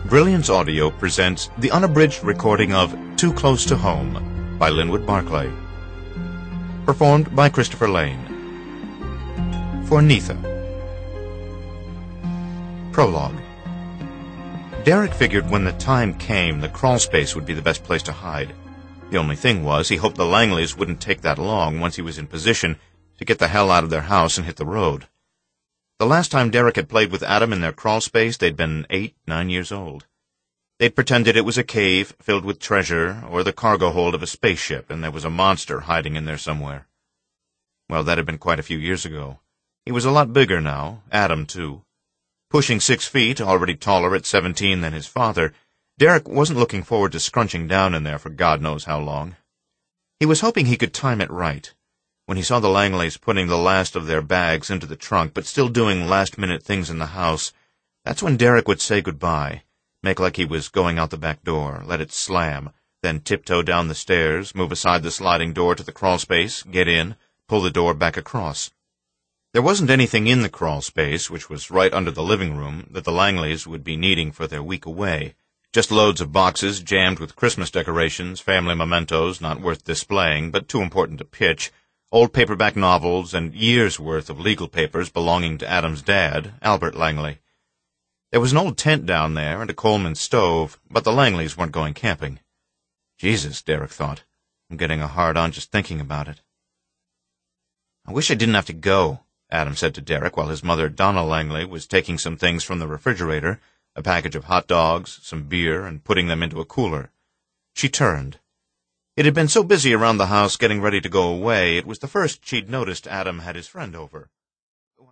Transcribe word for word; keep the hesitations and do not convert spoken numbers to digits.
Brilliance Audio presents the unabridged recording of Too Close to Home by Linwood Barclay. Performed by Christopher Lane. For Neetha. Prologue. Derek figured when the time came, the crawlspace would be the best place to hide. The only thing was, he hoped the Langleys wouldn't take that long once he was in position to get the hell out of their house and hit the road. The last time Derek had played with Adam in their crawlspace, they'd been eight, nine years old. They'd pretended it was a cave filled with treasure or the cargo hold of a spaceship, and there was a monster hiding in there somewhere. Well, that had been quite a few years ago. He was a lot bigger now, Adam, too. Pushing six feet, already taller at seventeen than his father, Derek wasn't looking forward to scrunching down in there for God knows how long. He was hoping he could time it right. When he saw the Langleys putting the last of their bags into the trunk, but still doing last-minute things in the house, that's when Derek would say goodbye, make like he was going out the back door, let it slam, then tiptoe down the stairs, move aside the sliding door to the crawlspace, get in, pull the door back across. There wasn't anything in the crawlspace, which was right under the living room, that the Langleys would be needing for their week away. Just loads of boxes jammed with Christmas decorations, family mementos not worth displaying, but too important to pitch, old paperback novels, and years' worth of legal papers belonging to Adam's dad, Albert Langley. There was an old tent down there and a Coleman stove, but the Langleys weren't going camping. Jesus, Derek thought. I'm getting a hard-on just thinking about it. I wish I didn't have to go, Adam said to Derek while his mother, Donna Langley, was taking some things from the refrigerator, a package of hot dogs, some beer, and putting them into a cooler. She turned. It had been so busy around the house getting ready to go away, it was the first she'd noticed Adam had his friend over.